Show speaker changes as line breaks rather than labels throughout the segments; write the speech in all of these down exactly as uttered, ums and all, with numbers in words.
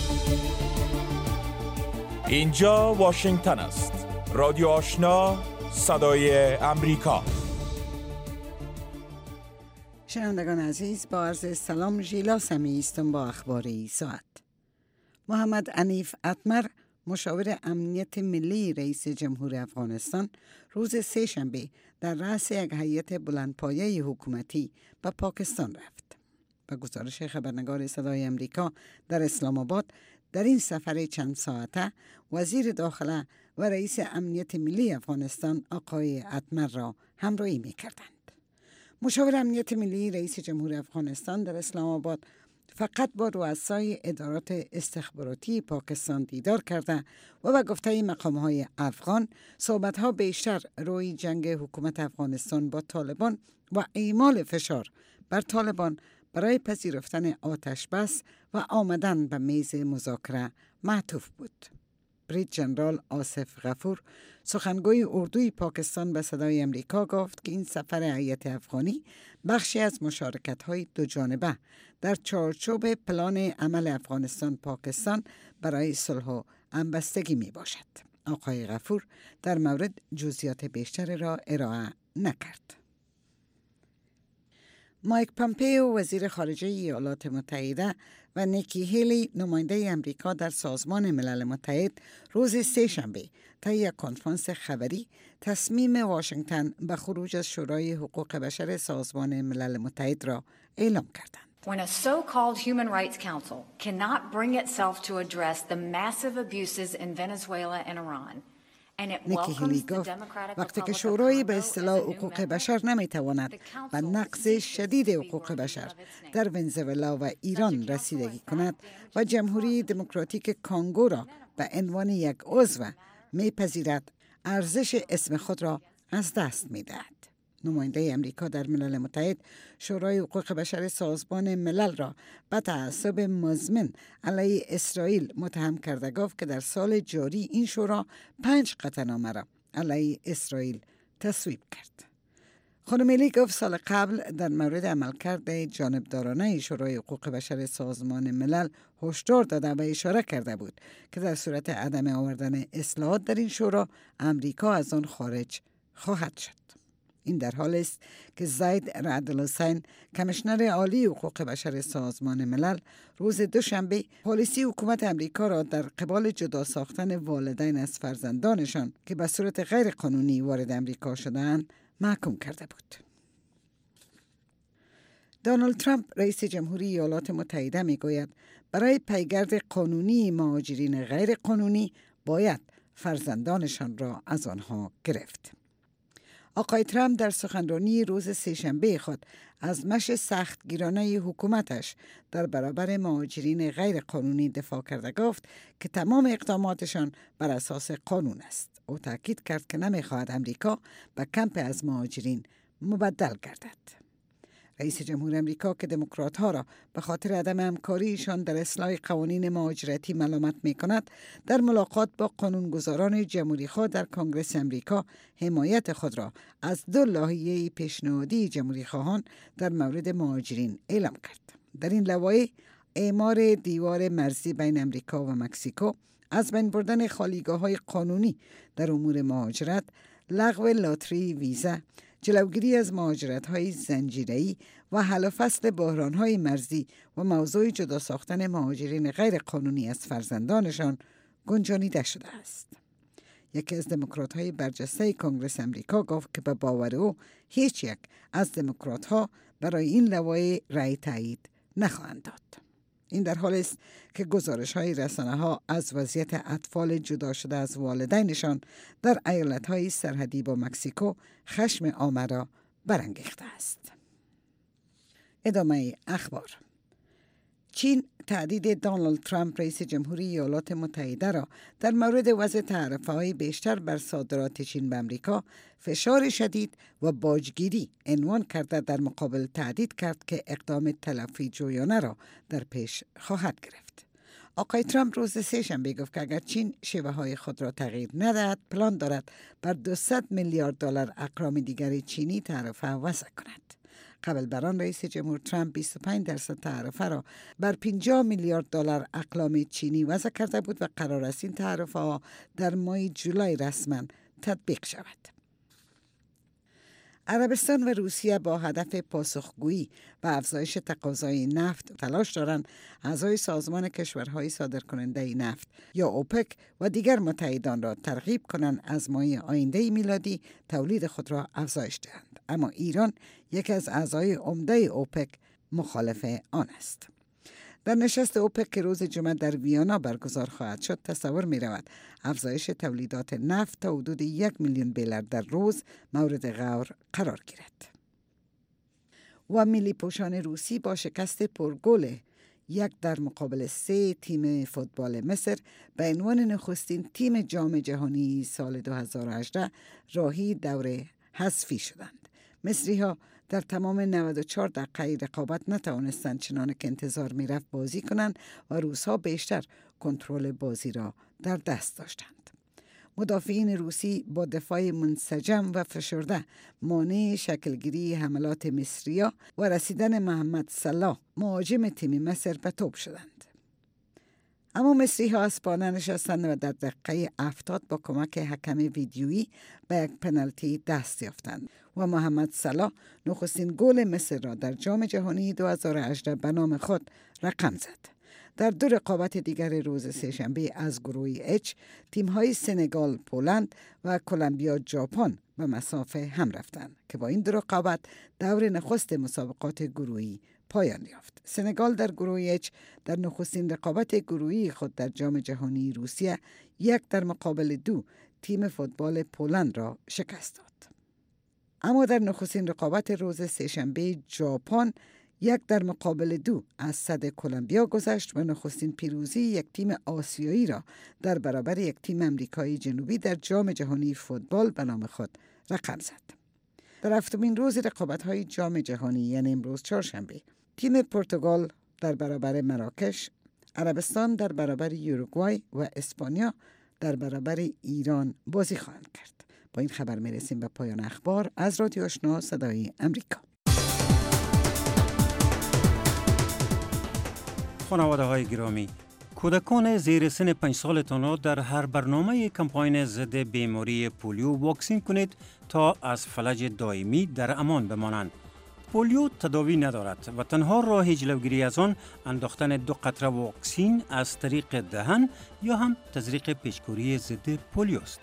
اینجا واشنگتن است. رادیو آشنا، صدای امریکا.
شنوندگان عزیز، با عرض سلام، ژیلا سمی هستم با اخبار این ساعت. محمد حنیف اتمر، مشاور امنیت ملی رئیس جمهور افغانستان، روز سه شنبه در رأس یک هیئت بلندپایه حکومتی به پاکستان رفت. به گزارش خبرنگار صدای امریکا در اسلام آباد، در این سفر چند ساعته وزیر داخله و رئیس امنیت ملی افغانستان آقای اتمر را همراهی می کردند. مشاور امنیت ملی رئیس جمهور افغانستان در اسلام آباد فقط با رؤسای ادارات استخباراتی پاکستان دیدار کرده و به گفته مقام‌های افغان صحبت‌ها بیشتر روی جنگ حکومت افغانستان با طالبان و اعمال فشار بر طالبان برای پذیرفتن آتش بس و آمدن به میز مذاکره معطوف بود. بریگیر ژنرال آصف غفور، سخنگوی اردوی پاکستان، به صدای امریکا گفت که این سفر هیئت افغانی بخشی از مشارکت‌های دو جانبه در چارچوب پلان عمل افغانستان پاکستان برای صلح و همبستگی می باشد. آقای غفور در مورد جزئیات بیشتر را ارائه نکرد. مایک پامپئو، وزیر خارجه ایالات متحده، و نیکی هیلی، نماینده امریکا در سازمان ملل متحد، روز سه شنبه طی یک کنفرانس خبری تصمیم واشنگتن به خروج از شورای حقوق بشر سازمان ملل متحد را اعلام کردند.
When a so-called Human Rights Council cannot bring itself to address the massive abuses in Venezuela and Iran,
نیکی هیلی گفت وقتی که شورای به اصطلاح حقوق بشر نمیتواند به نقض شدید حقوق بشر در ونزوئلا و ایران رسیدگی کند و جمهوری دموکراتیک کانگو را به عنوان یک عضو میپذیرد، ارزش اسم خود را از دست میدهد. نماینده امریکا در ملل متحد شورای حقوق بشر سازمان ملل را به تعصب مزمن علیه اسرائیل متهم کرده گفت که در سال جاری این شورا پنج قطعنامه را علیه اسرائیل تصویب کرد. خانم هیلی گفت سال قبل در مورد عملکرد جانبدارانه شورای حقوق بشر سازمان ملل هشدار داده و اشاره کرده بود که در صورت عدم آوردن اصلاحات در این شورا امریکا از آن خارج خواهد شد. این در حال است که زید رعد الحسین، کمیشنر عالی حقوق بشر سازمان ملل، روز دوشنبه پالیسی حکومت امریکا را در قبال جدا ساختن والدین از فرزندانشان که به صورت غیر قانونی وارد امریکا شده‌اند محکوم کرده بود. دونالد ترامپ، رئیس جمهوری ایالات متحده، میگوید برای پیگرد قانونی مهاجرین غیر قانونی باید فرزندانشان را از آنها گرفت. آقای ترامپ در سخنرانی روز سه‌شنبه خود از مش سختگیرانه حکومتش در برابر مهاجرین غیر قانونی دفاع کرده گفت که تمام اقداماتشان بر اساس قانون است. او تاکید کرد که نمیخواهد امریکا به کمپ از مهاجرین مبدل گردد. رئیس جمهور امریکا که دموکرات‌ها را به خاطر عدم همکاریشان در اصلاح قوانین مهاجرتی ملامت می‌کند، در ملاقات با قانونگذاران جمهوری‌خواه در کنگره امریکا حمایت خود را از دو لایحه پیشنهادی جمهوری‌خواهان در مورد مهاجرین اعلام کرد. در این لایحه اعمار دیوار مرزی بین امریکا و مکزیکو، از بین بردن خالیگاه‌های قانونی در امور مهاجرت، لغو لاتری ویزا، جلوگیری از مهاجرت‌های زنجیره‌ای و حل و فصل بحران‌های مرزی و موضوع جدا ساختن مهاجرین غیر قانونی از فرزندانشان گنجانیده شده است. یکی از دموکرات‌های برجسته کنگره امریکا گفت که به باور او هیچ یک از دموکرات‌ها برای این لایحه رأی تایید نخواهند داد. این در حال است که گزارش‌های رسانه‌ها از وضعیت اطفال جدا شده از والدینشان در ایالت‌های سرحدی با مکزیکو خشم عامه را برانگیخته است. ادامه اخبار. چین تهدید دونالد ترامپ، رئیس جمهوری ایالات متحده، را در مورد وضع تعرفه‌های بیشتر بر صادرات چین به امریکا فشار شدید و باجگیری عنوان کرده، در مقابل تهدید کرد که اقدام تلافی جویانه را در پیش خواهد گرفت. آقای ترامپ روز سه‌شنبه گفت که اگر چین شیوه های خود را تغییر ندهد، پلان دارد بر دویست میلیارد دلار اقلام دیگر چینی تعرفه وضع کند. قبل بر آن رئیس جمهور ترامپ بیست و پنج درصد تعرفه را بر پنجاه میلیارد دلار اقلام چینی وضع کرده بود و قرار است این تعرفه ها در ماه جولای رسما تطبیق شود. عربستان و روسیه با هدف پاسخگویی و افزایش تقاضای نفت تلاش دارند اعضای سازمان کشورهای صادرکننده نفت یا اوپک و دیگر متحدان را ترغیب کنند از ماه آینده میلادی تولید خود را افزایش دهند. اما ایران یکی از اعضای عمده اوپک مخالف آن است. در نشست اوپک که روز جمعه در ویانا برگزار خواهد شد تصور می رود افزایش تولیدات نفت تا حدود یک میلیون بیرل در روز مورد غور قرار گیرد. و ملی پوشان روسی با شکست پرگل یک در مقابل سه تیم فوتبال مصر به عنوان نخستین تیم جام جهانی سال دو هزار و هجده راهی دور حذفی شدند. مصری ها در تمام نود و چهار دقیقه رقابت نتوانستند چنانه که انتظار می رفت بازی کنند و روس‌ها بیشتر کنترل بازی را در دست داشتند. مدافعین روسی با دفاع منسجم و فشرده مانع شکلگیری حملات مصری‌ها و رسیدن محمد صلاح مهاجم تیم مصر به توپ شدند. اما مصری ها از پانه نشستند و در دقیقه هفتاد با کمک حکم ویدیویی به یک پنالتی دست یافتند و محمد صلاح نخستین گل مصر را در جام جهانی دو هزار و هجده به نام خود رقم زد. در دو رقابت دیگر روز سه‌شنبه از گروه اچ تیم‌های سنگال، پولند و کلمبیا ژاپن به مسافه هم رفتند که با این دو رقابت دور نخست مسابقات گروهی پایان یافت. سنگال در گروه اچ در نخستین رقابت گروهی خود در جام جهانی روسیه یک در مقابل دو تیم فوتبال پولند را شکست داد. اما در نخستین رقابت روز سه‌شنبه ژاپن یک در مقابل دو از صد کلمبیا گذشت و نخستین پیروزی یک تیم آسیایی را در برابر یک تیم امریکایی جنوبی در جام جهانی فوتبال به نام خود رقم زد. در هفتمین روز رقابت‌های جام جهانی یعنی امروز چهارشنبه تیم پرتغال در برابر مراکش، عربستان در برابر یوروگوای و اسپانیا در برابر ایران بازی خواهند کرد. با این خبر میرسیم به پایان اخبار از رادیو آشنا صدای امریکا.
خانواده های گرامی، کودکان زیر سن پنج سالتان را در هر برنامه کمپاین ضد بیماری پولیو واکسین کنید تا از فلج دائمی در امان بمانند. پولیو تداوی ندارد و تنها راه جلوگیری از آن انداختن دو قطره واکسین از طریق دهن یا هم تزریق پیچکوری ضد پولیو است.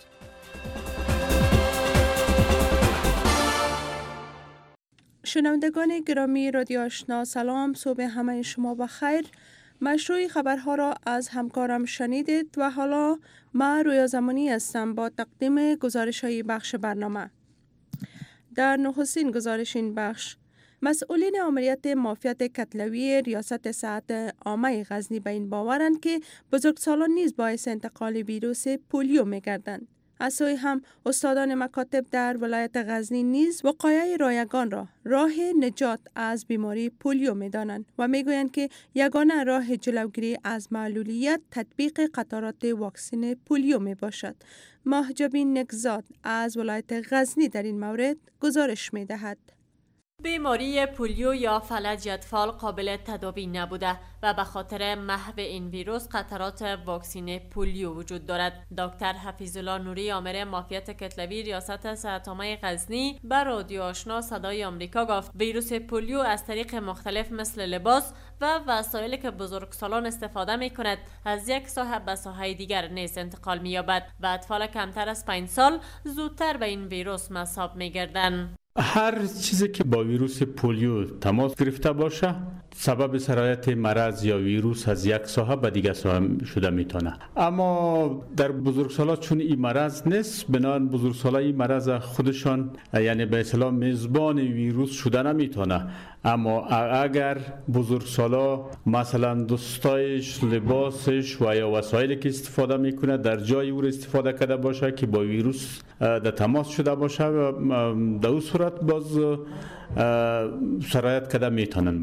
شنوندگان گرامی رادیو آشنا، سلام، صبح همه شما بخیر. مشروع خبرها را از همکارم شنیدید و حالا من رویا زمانی هستم با تقدیم گزارش های بخش برنامه. در نخستین گزارش این بخش، مسئولین آمریت مافیات کتلوی ریاست صحت عامه غزنی به این باورند که بزرگسالان نیز باعث انتقال ویروس پولیو می‌گردند. از سوی هم استادان مکاتب در ولایت غزنی نیز وقایع رایگان را راه نجات از بیماری پولیو می‌دانند و می‌گویند که یگانه راه جلوگیری از معلولیت تطبیق قطرات واکسن پولیو میباشد. ماهجبین نکزاد از ولایت غزنی در این مورد گزارش می‌دهد.
بیماری پولیو یا فلج اطفال قابل تداوی نبوده و به خاطر محو این ویروس قطرات واکسن پولیو وجود دارد. دکتر حفیظالله نوری آمر مافیات کتلوی ریاست صحت عامه غزنی به رادیو آشنا صدای آمریکا گفت ویروس پولیو از طریق مختلف مثل لباس و وسایلی که بزرگسالان استفاده می کند از یک ساحه به ساحه دیگر نیز انتقال می یابد و اطفال کمتر از پنج سال زودتر به این ویروس مصاب می گردند.
هر چیزی که با ویروس پولیو تماس گرفته باشه سبب سرایت مرض یا ویروس از یک ساحه به دیگر ساحه شده میتونه. اما در بزرگسالان چون این مرض نیست، بنابراین بزرگسالان این مرض خودشان یعنی به اصطلاح میزبان ویروس شده نمیتونه. اما اگر بزرگسالان مثلا دستایش، لباسش و یا وسایلی که استفاده میکنه در جای او استفاده کرده باشه که با ویروس در تماس شده باشه و در اون صورت باز سرایت کرده میتونن.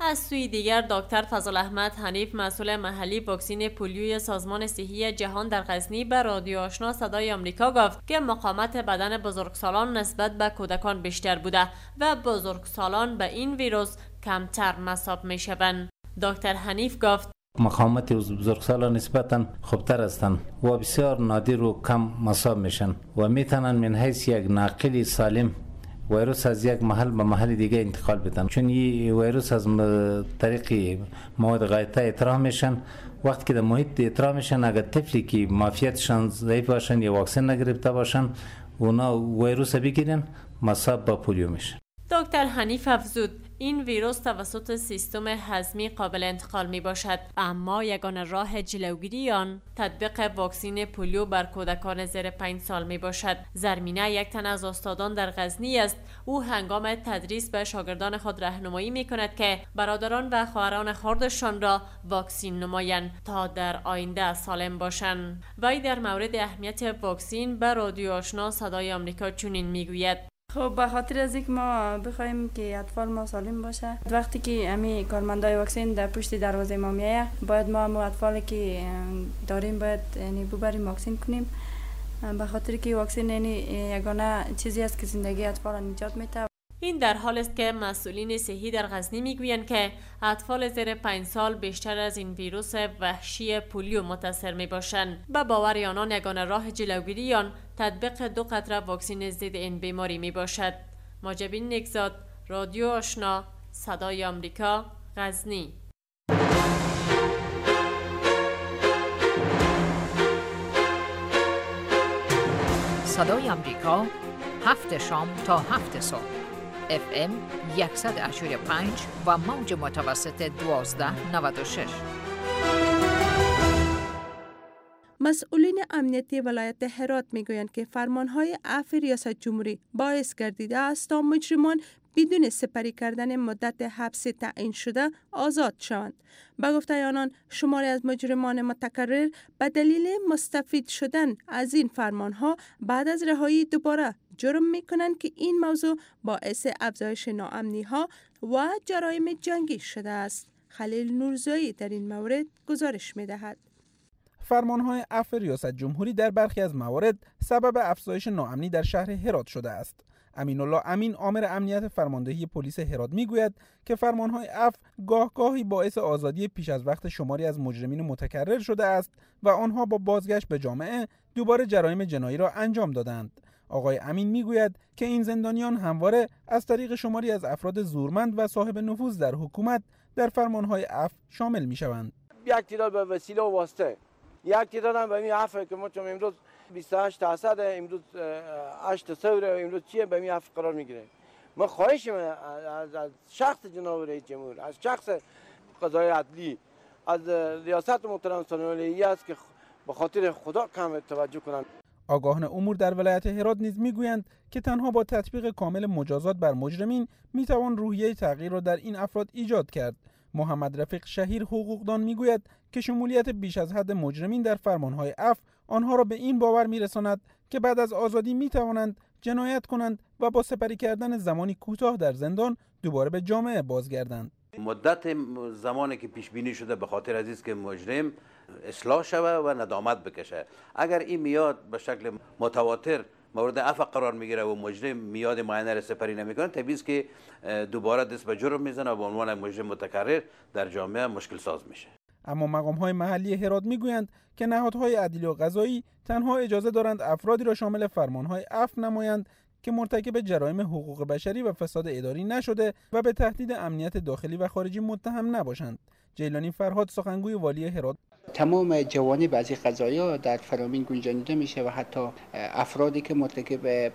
از سوی دیگر دکتر فضل احمد حنیف مسئول محلی واکسن پولیوی سازمان صحی جهان در غزنی به رادیو آشنا صدای آمریکا گفت که مقاومت بدن بزرگسالان نسبت به کودکان بیشتر بوده و بزرگسالان به این ویروس کمتر مصاب می شوند. دکتر حنیف گفت
مقاومت بزرگسالان نسبتاً خوبتر هستند و بسیار نادر و کم مصاب میشن و میتونن من حیث یک ناقل سالم ویروس از یک محل به محل دیگه انتقال بدن، چون این ویروس از طریق مواد غایطه اطراح میشن. وقتی که در محیط اطراح میشن، اگر طفلی که معافیتشان ضعیف باشن یا واکسن نگرفته باشن، اونا ویروس بگیرن، مصاب به پولیو میشن.
دکتر حنیف افزود این ویروس توسط سیستم هضمی قابل انتقال می باشد، اما یگانه راه جلوگیری آن تطبیق واکسن پولیو بر کودکان زیر پنج سال می باشد. زرمینه یک تن از استادان در غزنی است. او هنگام تدریس به شاگردان خود راهنمایی می کند که برادران و خواهران خردشان را واکسن نمایند تا در آینده سالم باشند. وی در مورد اهمیت واکسن به رادیو آشنا صدای آمریکا چنین می گوید:
خب به خاطر از اینکه ما بخوایم که اطفال ما سالم باشه، وقتی که امی کارمندای واکسن در پشت دروازه ما میایه، باید ما هم اطفالی که داریم باید یعنی ببریم واکسن کنیم، به خاطر که واکسن یعنی یگانه چیزی است که زندگی اطفال نجات میده.
این در حال است که مسئولین صحی در غزنی میگویند که اطفال زیر پنج سال بیشتر از این ویروس وحشی پولیو متاثر می باشند. به باور آنان یگانه راه جلوگیری آن تطبیق دو قطره واکسن ضد این بیماری می باشد. ماجبین نگزاد، رادیو آشنا، صدای آمریکا، غزنی.
صدای آمریکا، هفت شام تا هفت صبح. اف ام صد و هشتاد و پنج و موج متوسط دوازده نود و شش.
مسئولین امنیتی ولایت هرات میگویند که فرمانهای عفو ریاست جمهوری باعث گردیده است تا مجرمان بدون سپری کردن مدت حبس تعیین شده آزاد شوند. به گفته آنان شماری از مجرمان متکرر به دلیل مستفید شدن از این فرمانها بعد از رهایی دوباره جرم میکنند که این موضوع باعث افزایش ناامنی ها و جرایم جنگی شده است. خلیل نورزایی در این مورد گزارش میدهد.
فرمانهای عفو ریاست جمهوری در برخی از موارد سبب افزایش ناامنی در شهر هرات شده است. امین الله امین عامل امنیت فرماندهی پلیس هرات میگوید که فرمانهای عفو گاه گاهی باعث آزادی پیش از وقت شماری از مجرمین متکرر شده است و آنها با بازگشت به جامعه دوباره جرایم جنایی را انجام دادند. آقای امین میگوید که این زندانیان همواره از طریق شماری از افراد زورمند و صاحب نفوذ در حکومت در فرمانهای عفو شامل میشوند.
یک تعداد به وسیله و واسطه، یک تعداد هم به این عفو که ما چون امروز بیست و هشت درصد، امروز هشت صفر، امروز چیه به این عفو قرار میگیره. ما خواهش از شخص جناب رئیس جمهور، از شخص قضای عدلی، از ریاست محترم ثانیه است که به خاطر خدا کم توجه کنند.
آگاهان امور در ولایت هرات نیز میگویند که تنها با تطبیق کامل مجازات بر مجرمین میتوان روحیه تغییر را در این افراد ایجاد کرد. محمد رفیق شهیر حقوقدان میگوید که شمولیت بیش از حد مجرمین در فرمانهای عفو آنها را به این باور میرساند که بعد از آزادی میتوانند جنایت کنند و با سپری کردن زمانی کوتاه در زندان دوباره به جامعه بازگردند.
مدت زمانی که پیش بینی شده به خاطر از است که مجرم اصلاح شوه و ندامت بکشه، اگر این میاد به شکل متواتر مورد عفو قرار میگیره و مجرم میاد معینه را سپری نمیکنه، طبیعی است که دوباره دست به جرم میزنه و به عنوان مجرم متکرر در جامعه مشکل ساز میشه.
اما مقام‌های محلی هرات میگویند که نهادهای عدلی و قضایی تنها اجازه دارند افرادی را شامل فرمانهای عفو نمایند که مرتکب جرایم حقوق بشری و فساد اداری نشده و به تهدید امنیت داخلی و خارجی متهم نباشند. جیلانی فرهاد سخنگوی والی هرات:
تمام جوانب از این قضایا در فرامین گنجانیده میشه و حتی افرادی که مرتکب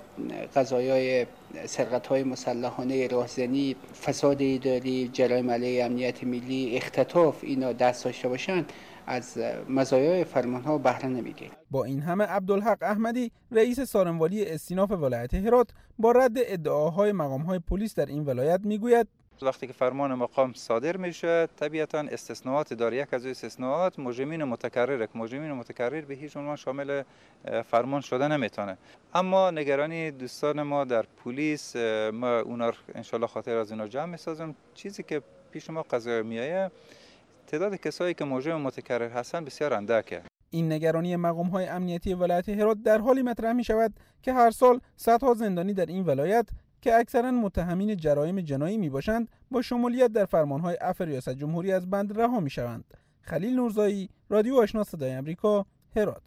قضایای سرقت‌های مسلحانه، راهزنی، فساد اداری، جرایم علیه امنیت ملی، اختطاف اینا دست داشته باشند از مزایای فرمان‌ها بهره نمیگیرند.
با این همه عبدالحق احمدی رئیس سارنوالی استیناف ولایت هرات با رد ادعاهای مقام‌های پلیس در این ولایت میگوید
وقتی که فرمان مقام صادر میشه طبیعتا استثناءات داره. یک از استثناءات مجرمین متکرر، مجرمین متکرر به هیچ عنوان شامل فرمان شده نمیتونه. اما نگرانی دوستان ما در پلیس، ما اونا ان شاء الله خاطر از اونا جمع میسازم. چیزی که پیش ما قضایی میایه تعداد کسایی که مجرم متکرر هستن بسیار اندکه.
این نگرانی مقام‌های امنیتی ولایت هرات در حالی مطرح می شود که هر سال صدها زندانی در این ولایت که اکثرا متهمین جرایم جنایی می باشند با شمولیت در فرمانهای عفو ریاست جمهوری از بند رها می شوند. خلیل نورزایی، رادیو آشنا صدای آمریکا، هرات.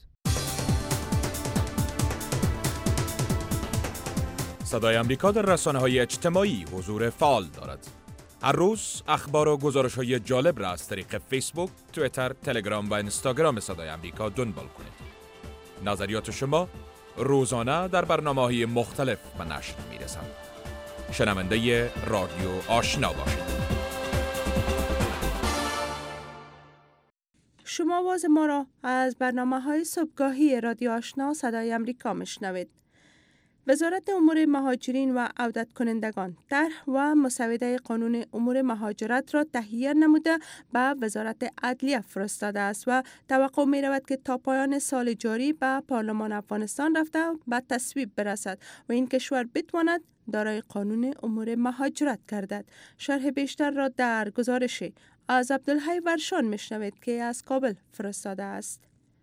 صدای آمریکا در رسانه‌های اجتماعی حضور فعال دارد. هر روز اخبار و گزارش‌های جالب را از طریق فیسبوک، توییتر، تلگرام و اینستاگرام صدای آمریکا دنبال کنید. نظریات شما روزانه در برنامه‌های مختلف به نشر می‌رسند. شنونده رادیو آشنا باشید.
شما آواز ما را از برنامه‌های صبحگاهی رادیو آشنا صدای آمریکا میشنوید. وزارت امور مهاجرین و عودت کنندگان طرح و مسوده قانون امور مهاجرت را تهیه نموده به وزارت عدلیه فرستاده است و توقع می رود که تا پایان سال جاری به پارلمان افغانستان رفته به تصویب برسد و این کشور بتواند دارای قانون امور مهاجرت گردد. شرح بیشتر را در گزارشی از عبدالحی ورشان میشنوید که از کابل فرستاده است.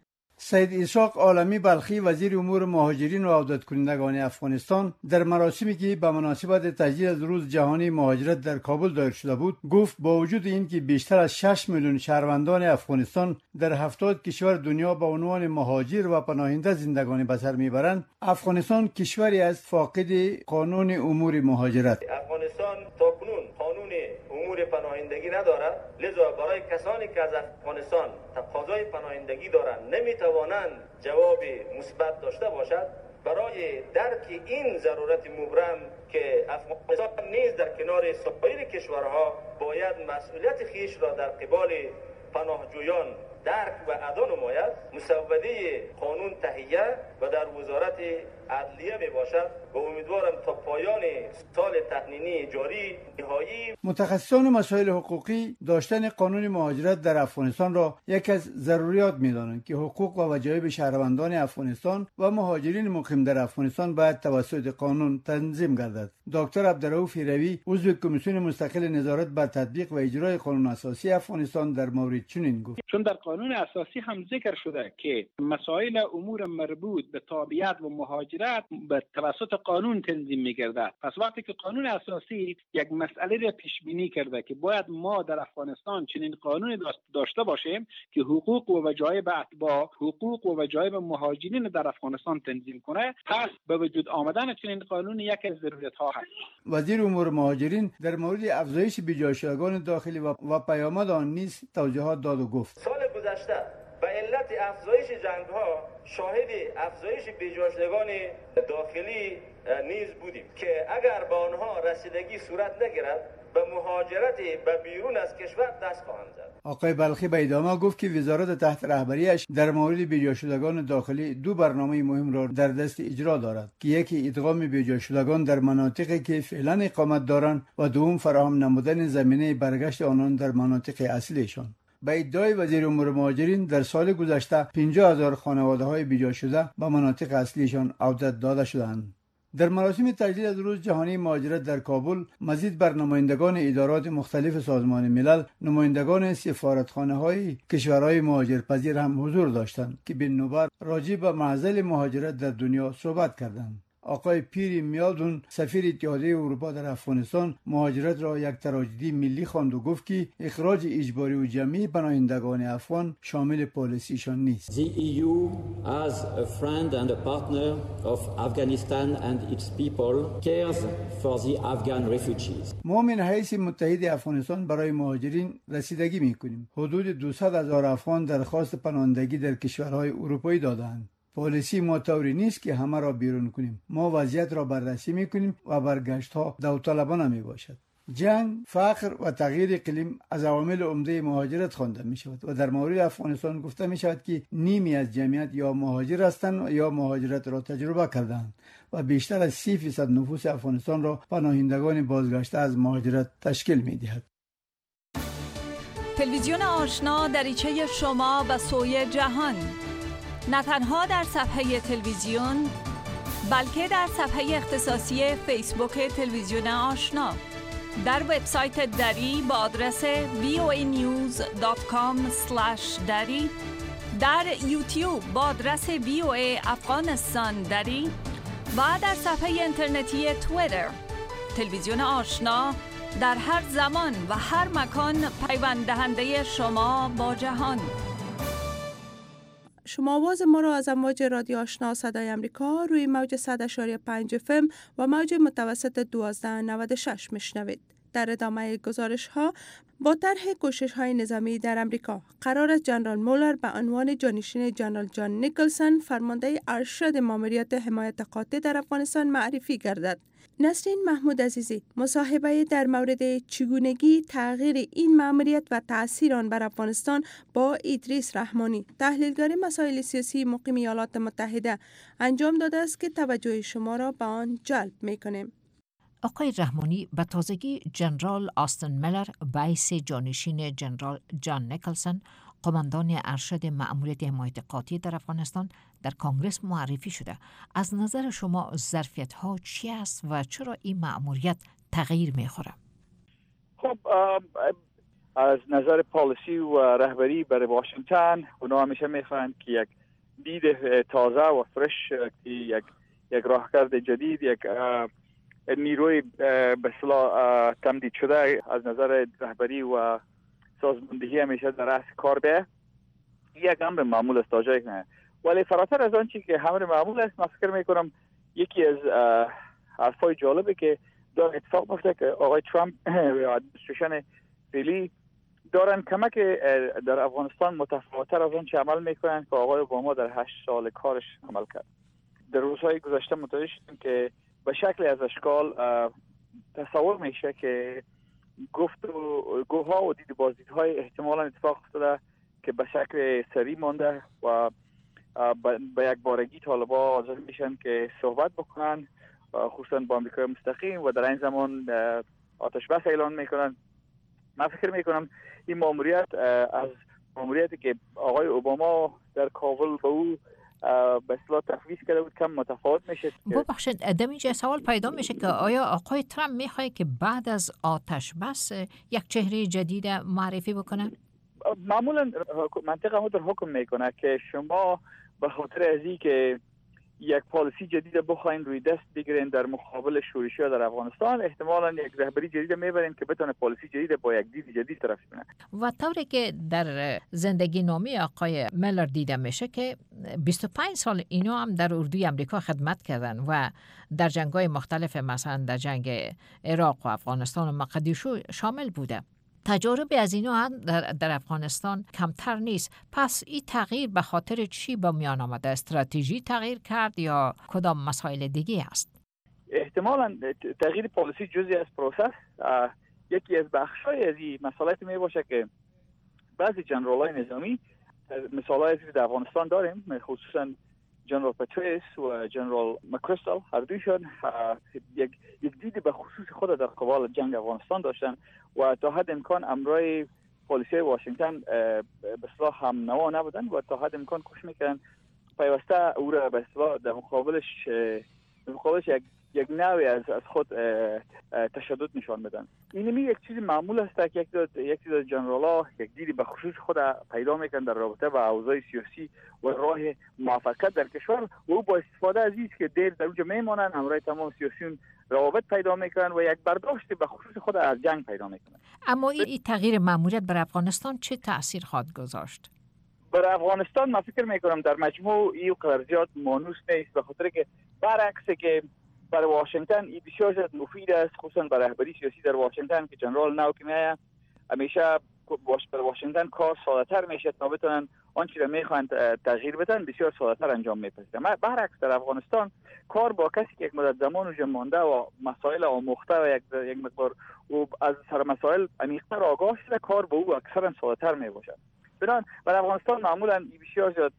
سید اسحاق عالمی بلخی وزیر امور مهاجرین و عودت کنندگان افغانستان در مراسمی که به مناسبت تجلیل از روز جهانی مهاجرت در کابل دایر شده بود گفت با وجود اینکه بیشتر از شش میلیون شهروندان افغانستان در هفتاد کشور دنیا به عنوان مهاجر و پناهنده زندگانی به سر میبرند، افغانستان کشوری است فاقد قانون امور مهاجرت.
افغانستان تاکنون قانون امور پناهندگی ندارد، لذا برای کسانی که از افغانستان تقاضای پناهندگی دارند نمیتوانند جواب مثبت داشته باشد. برای درک این ضرورت مبرم که افغانستان نیز در کنار سایر کشورها باید مسئولیت خیش را در قبال پناهجویان درک و ادا نماید، مسوده قانون تهیه و در وزارت عدلیه می باشد و امیدوارم تا پایان سال تقنینی جاری نهایی.
متخصصان مسائل حقوقی داشتن قانون مهاجرت در افغانستان را یکی از ضروریات می دانند که حقوق و وجایب شهروندان افغانستان و مهاجرین مقیم در افغانستان باید توسط قانون تنظیم گردد. دکتر عبدالرؤوف روی عضو کمیسیون مستقل نظارت بر تطبیق و اجرای قانون اساسی افغانستان در مورد چنین گفت:
چون در قانون اساسی هم ذکر شده که مسائل امور مربوط به تابعیت و مهاجرت به توسط قانون تنظیم می‌گردد. پس وقتی که قانون اساسی یک مسئله را پیش بینی کرده که باید ما در افغانستان چنین قانونی داشته باشیم که حقوق و وجایب اتباع، حقوق و وجایب مهاجرین در افغانستان تنظیم کنه، پس به وجود آمدن چنین قانون یکی از ضرورت‌ها هست.
وزیر امور مهاجرین در مورد افزایش بی‌جاشدگان داخلی و, و پیامد آن نیز توضیحات داد و گفت:
سال گذشته به علت افزایش جنگ‌ها شاهد افزایش بی‌جاشدگان داخلی نیز بودیم که اگر به آنها رسیدگی صورت نگیرد به مهاجرت به بیرون از کشور دست خواهند زد.
آقای بلخی به ادامه گفت که وزارت تحت رهبریش در مورد بی‌جاشدگان داخلی دو برنامه مهم را در دست اجرا دارد که یکی ادغام بی‌جاشدگان در مناطقی که فعلا اقامت دارند و دوم فراهم نمودن زمینه برگشت آنان در مناطق اصلیشان. به ادعای وزیر امور مهاجرین در سال گذشته پنجاه هزار خانواده‌های بیجا شده به مناطق اصلیشان عودت داده شدند. در مراسم تجلیل از روز جهانی مهاجرت در کابل مزید بر نمایندگان ادارات مختلف سازمان ملل، نمایندگان سفارتخانه‌های کشورهای مهاجرپذیر هم حضور داشتند که به نوبت راجع به معضل مهاجرت در دنیا صحبت کردند. آقای پیری میادون سفیر اتحادیه اروپا در افغانستان مهاجرت را یک تراژدی ملی خواند و گفت که اخراج اجباری و جمعی پناهندگان افغان شامل پالیسیشان نیست.
The E U as a friend and a partner of Afghanistan and its people cares for the Afghan refugees.
ما من حیث متحد افغانستان برای مهاجرین رسیدگی میکنیم. حدود دویست هزار افغان درخواست پناهندگی در کشورهای اروپایی دادند. پالیسی ما طوری نیست که همه را بیرون کنیم. ما وضعیت را بررسی میکنیم و برگشت ها داوطلبانه می باشد. جنگ، فقر و تغییر اقلیم از عوامل عمده مهاجرت خوانده می شود و در مورد افغانستان گفته می شود که نیمی از جمعیت یا مهاجر هستند یا مهاجرت را تجربه کردند و بیشتر از سی فیصد نفوس افغانستان را پناهندگان بازگشته از مهاجرت تشکیل می دهد.
تلویزیون آشنا دریچه شما به سوی جهان، نه تنها در صفحه تلویزیون بلکه در صفحه اختصاصی فیسبوک تلویزیون آشنا. در وبسایت دری با آدرس وی او ای نیوز دات کام اسلش دری، در یوتیوب با آدرس وی او ای افغانستان دری و در صفحه اینترنتی توییتر. تلویزیون آشنا در هر زمان و هر مکان پیوند دهنده شما با جهان.
شما آواز ما را از امواج رادیو آشنا صدای امریکا روی موج صد و پنج اف ام و موج متوسط دوازده نود و شش میشنوید. در ادامه گزارش ها با طرح کوشش های نظامی در امریکا قرار است جنرال مولر به عنوان جانشین جنرال جان نیکلسون فرمانده ارشد ماموریت حمایت قاطع در افغانستان معرفی گردد. نسرین محمود عزیزی مصاحبه در مورد چگونگی تغییر این ماموریت و تأثیر آن بر افغانستان با ادریس رحمانی تحلیلگر مسائل سیاسی مقیم ایالات متحده انجام داده است که توجه شما را به آن جلب می‌کنیم.
آقای رحمانی به تازگی جنرال آستن میلر بیس جانشین جنرال جان نیکلسون قماندان ارشد مأموریت حمایت قاطع در افغانستان در کنگرس معرفی شده. از نظر شما ظرفیت ها چی است و چرا این مأموریت تغییر میخوره؟
خب از نظر پالیسی و رهبری برای واشنگتن اونا همیشه میخواهند که یک دید تازه و فرش، یک یک راهکرد جدید، یک نیروی به اصطلاح تمدید شده از نظر رهبری و سازماندهی همیشه در رأس کار به یک امر معمول است تا جایی نه. ولی فراتر از آن چی که امر معمول است، من فکر میکنم یکی از حرفای جالبه که داره اتفاق میفته که آقای ترامپ و ادمنستریشن فعلی دارن کمک در افغانستان متفاوت‌تر از آن چه عمل میکنن که آقای اوباما در هشت سال کارش عمل کرد. در روزهای گذشته متوجه شدیم که به شکل از اشکال تصور میشه که گفت و گوها و دید بازدیدهای احتمالا اتفاق افتاده که به شکل سری مانده و به یک بارگی طالبا حاضر میشن که صحبت بکنن، خصوصا با آمریکای مستقیم، و در این زمان آتش بس اعلان میکنن. من فکر میکنم این ماموریت از ماموریتی که آقای اوباما در کابل به او به اصطلاح تفویض کرده بود کم متفاوت میشه.
ببخشید در اینجا سوال پیدا میشه که آیا آقای ترامپ میخواد که بعد از آتش بس یک چهره جدید معرفی بکنه؟
معمولا منطقه ما در حکم میکنه که شما به خاطر از این که یک پالیسی جدید بخواین روی دست بگیرین در مقابل شورش‌ها در افغانستان، احتمالاً یک رهبری جدید میبرین که بتونه پالیسی جدید با یک دید جدید طرف کنه.
و طوری که در زندگی نامه آقای میلر دیده میشه که بیست و پنج سال اینا هم در اردوی امریکا خدمت کردن و در جنگ‌های مختلف، مثلا در جنگ عراق و افغانستان و مقدیشو شامل بوده. تجارب از اینا هم در, در افغانستان کمتر نیست. پس این تغییر به خاطر چی با میان آمده؟ استراتژی تغییر کرد یا کدام مسائل دیگه است؟
احتمالاً تغییر پالیسی جزئی از پروسس. یکی از بخشای از این مسائل می باشه که بعضی جنرالای نظامی، مثالای از در افغانستان داریم، خصوصا جنرال پتریس و جنرال مکریستال، هر دویشون یک یک دید به خصوص خود در قبال جنگ افغانستان داشتن و تا حد امکان امرای پالیسی واشنگتن به اصطلاح هم نوا نبودن و تا حد امکان کوشش میکردن پیوسته او را به اصطلاح در مقابلش در مقابلش یک یک نوعی از از خود تشدد نشان بدن. اینمی یک چیزی معمول است که یک دو یک دو جنرالا یک دیدی به خصوص خود پیدا میکنن در رابطه با اوضاع سیاسی و راه موافقت در کشور و او با استفاده از این که دیر در اونجا میمونن، همراه تمام سیاسیون روابط پیدا میکنن و یک برداشت به خصوص خود از جنگ پیدا میکنن.
اما این تغییر ماموریت بر افغانستان چه تأثیر خواهد گذاشت؟
بر افغانستان من فکر میکنم در مجموع این قرضیات مانوس نیست، به خاطر که برعکس که برای واشنگتن این بسیار زیاد مفید است، خصوصا برای رهبری سیاسی در واشنگتن که جنرال نو که میاد همیشه برای واشنگتن کار ساده‌تر میشه تا بتونن آنچه را میخواهند تغییر بدن بسیار ساده‌تر انجام میپذیرند. برعکس در افغانستان کار با کسی که یک مدت زمان اونجا مانده و مسائل آموخته و یک یک مقدار او از سر مسائل عمیق‌تر آگاه شده، کار با او اکثرا ساده‌تر میباشد. بنابراین برای افغانستان معمولا بسیار زیاد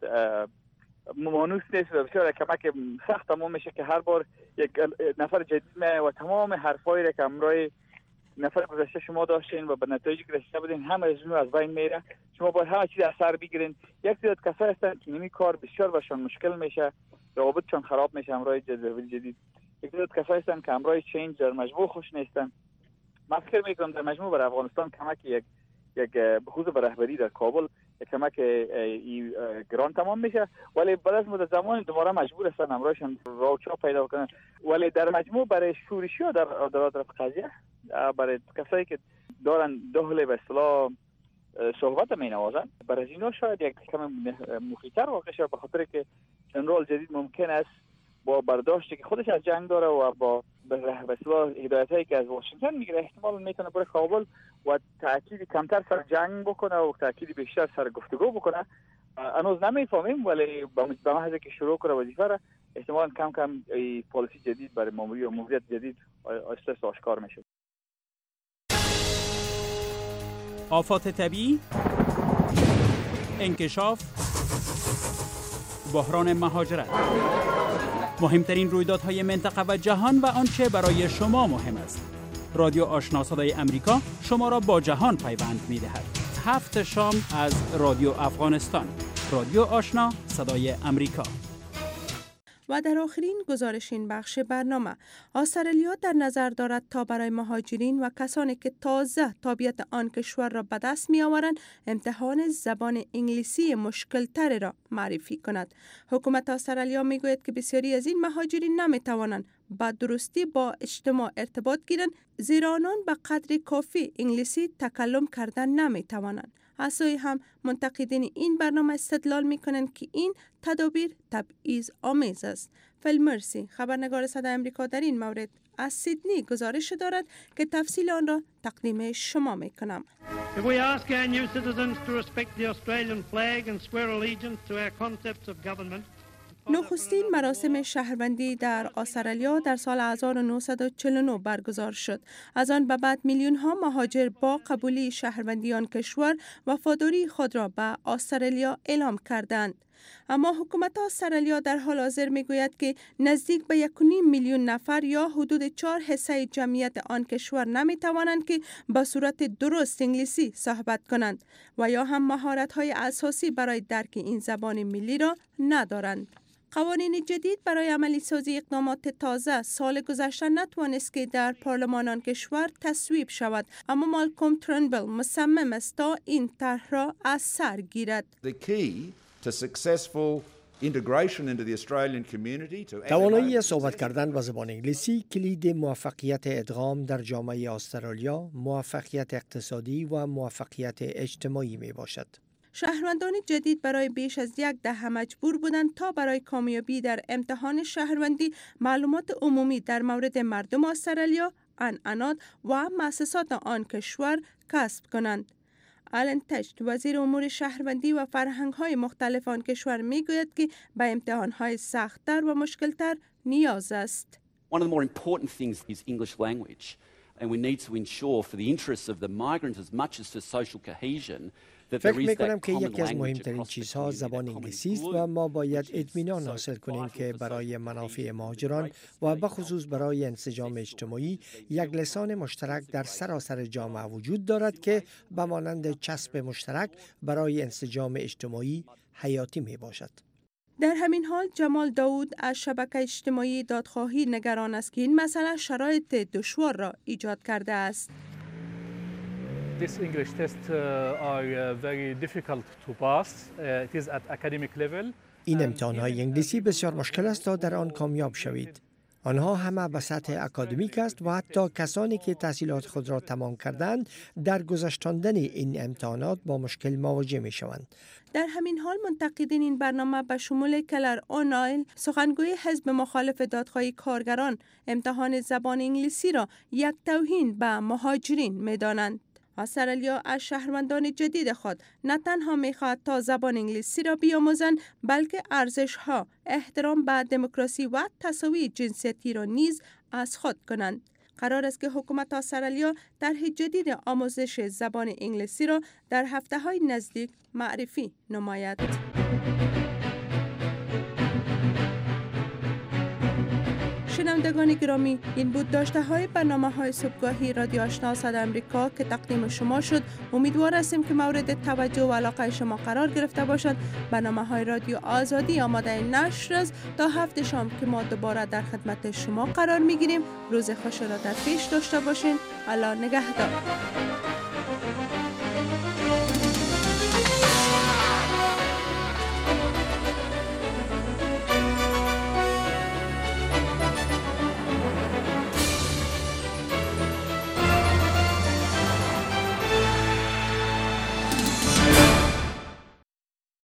مانوس نیست و بسیار کمک سخت تمام میشه که هر بار یک نفر جدید میاد و تمام حرفایی را که امرای نفر گذشته شما داشتین و به نتایجی که رسیده بودین همه از اون از بین میره. شما باید همه چیز اثر بگیرین. یک تعداد کسایی هستن که نمی کار بسیار برشان مشکل میشه، روابطشان خراب میشه امرای جدید. یک تعداد کسایی هستن که امرای چینج در مجموع خوش نیستن من فکر میکنم در مجموع برای افغانستان کمک یک یک بخصوص به رهبری در کابل کمک ای گران تمام میشه، ولی بعد از مدت زمان دوباره مجبور هستن امرایشان راه چا پیدا کنن. ولی در مجموع برای شورشی ها در در طرف قضیه، برای کسایی که دارن دخل به اصطلاح صحبت می نوازن، برای اینا شاید یک کم مخیطر واقع شد، به خاطر که جنرال جدید ممکن است با برداشتی که خودش از جنگ داره و با به اصطلاح هدایتایی که از واشنگتن میگیره احتمال میتونه بره کابل و تاکید کمتر سر جنگ بکنه و تاکید بیشتر سر گفتگو بکنه. هنوز نمیفهمیم، ولی به محض که شروع کنه وظیفه را احتمال کم کم ای پالیسی جدید برای ماموری و ماموریت جدید آهسته آشکار میشه.
آفات طبیعی، انکشاف، بحران مهاجرت، مهمترین رویدادهای منطقه و جهان و آنچه برای شما مهم است. رادیو آشنا صدای امریکا شما را با جهان پیوند می‌دهد. هفت شام از رادیو افغانستان. رادیو آشنا صدای امریکا.
و در آخرین گزارش این بخش برنامه، استرالیا در نظر دارد تا برای مهاجرین و کسانی که تازه تابعیت آن کشور را به دست می آورند امتحان زبان انگلیسی مشکل تر را معرفی کند. حکومت استرالیا می گوید که بسیاری از این مهاجرین نمی توانند با درستی با اجتماع ارتباط گیرند، زیرا آنان به قدر کافی انگلیسی تکلم کردن نمی توانند. از سوی هم منتقدین این برنامه استدلال می کنند که این تدابیر تبعیض آمیز است. فیل مرسی، خبرنگار صدای امریکا، در این مورد از سیدنی گزارش دارد که تفصیل آن را تقدیم شما می کنم.
If we ask our new citizens to respect the Australian flag and swear allegiance to our concepts of government,
نخستین مراسم شهروندی در استرالیا در سال هزار و نهصد و چهل و نه برگزار شد. از آن به بعد میلیون ها مهاجر با قبولی شهروندی آن کشور وفاداری خود را به استرالیا اعلام کردند. اما حکومت استرالیا در حال حاضر میگوید که نزدیک به یک و نیم میلیون نفر یا حدود چهار حصه جمعیت آن کشور نمی توانند که به صورت درست انگلیسی صحبت کنند و یا هم مهارت‌های اساسی برای درک این زبان ملی را ندارند. قوانین جدید برای عملی سازی اقدامات تازه سال گذشته نتوانست که در پارلمان آن کشور تصویب شود، اما مالکوم ترنبل مصمم است تا این طرح را از سر گیرد.
توانایی صحبت کردن با زبان انگلیسی کلید موفقیت ادغام در جامعه استرالیا، موفقیت اقتصادی و موفقیت اجتماعی می باشد.
شهروندان جدید برای بیش از یک دهه مجبور بودند تا برای کامیابی در امتحان شهروندی معلومات عمومی در مورد مردم استرالیا، عنعنات و مؤسسات آن کشور کسب کنند. آلن تشت، وزیر امور شهروندی و فرهنگ‌های مختلف آن کشور می‌گوید که به امتحان‌های سخت‌تر و مشکل‌تر نیاز است.
One of the more important things is English language, and we need to ensure for the interests of the migrants as much as for social cohesion.
فکر می کنم که یکی از مهمترین چیزها زبان انگلیسی است و ما باید اطمینان حاصل کنیم که برای منافع مهاجران و به خصوص برای انسجام اجتماعی یک لسان مشترک در سراسر جامعه وجود دارد که به مانند چسب مشترک برای انسجام اجتماعی حیاتی می باشد.
در همین حال جمال داود از شبکه اجتماعی دادخواهی نگران است که این مسئله شرایط دشوار را ایجاد کرده است.
This English test uh, are uh, very difficult to pass. Uh, it is at academic level.
این امتحان‌های انگلیسی بسیار مشکل است تا در آن کامیاب شوید. آنها همه به سطح اکادمیک است و حتی کسانی که تحصیلات خود را تمام کردند در گذشتاندن این امتحانات با مشکل مواجه می شوند.
در همین حال منتقدین این برنامه به شمول کلر اونایل، سخنگوی حزب مخالف دادخواهی کارگران، امتحان زبان انگلیسی را یک توهین به مهاجرین می دانند. استرالیا از شهروندان جدید خود نه تنها می‌خواهد تا زبان انگلیسی را بیاموزند، بلکه ارزش‌ها، احترام به دموکراسی و تساوی جنسیتی را نیز از خود کنند. قرار است که حکومت استرالیا طرح جدید آموزش زبان انگلیسی را در هفته‌های نزدیک معرفی نماید. شنوندگان گرامی، این بود داشته های برنامه های صبحگاهی رادیو آشنا صدای امریکا که تقدیم شما شد. امیدوار هستیم که مورد توجه و علاقه شما قرار گرفته باشد. برنامه های رادیو آزادی آماده نشر است. تا هفته شام که ما دوباره در خدمت شما قرار می گیریم. روز خوش را در پیش داشته باشین. الله نگهدار.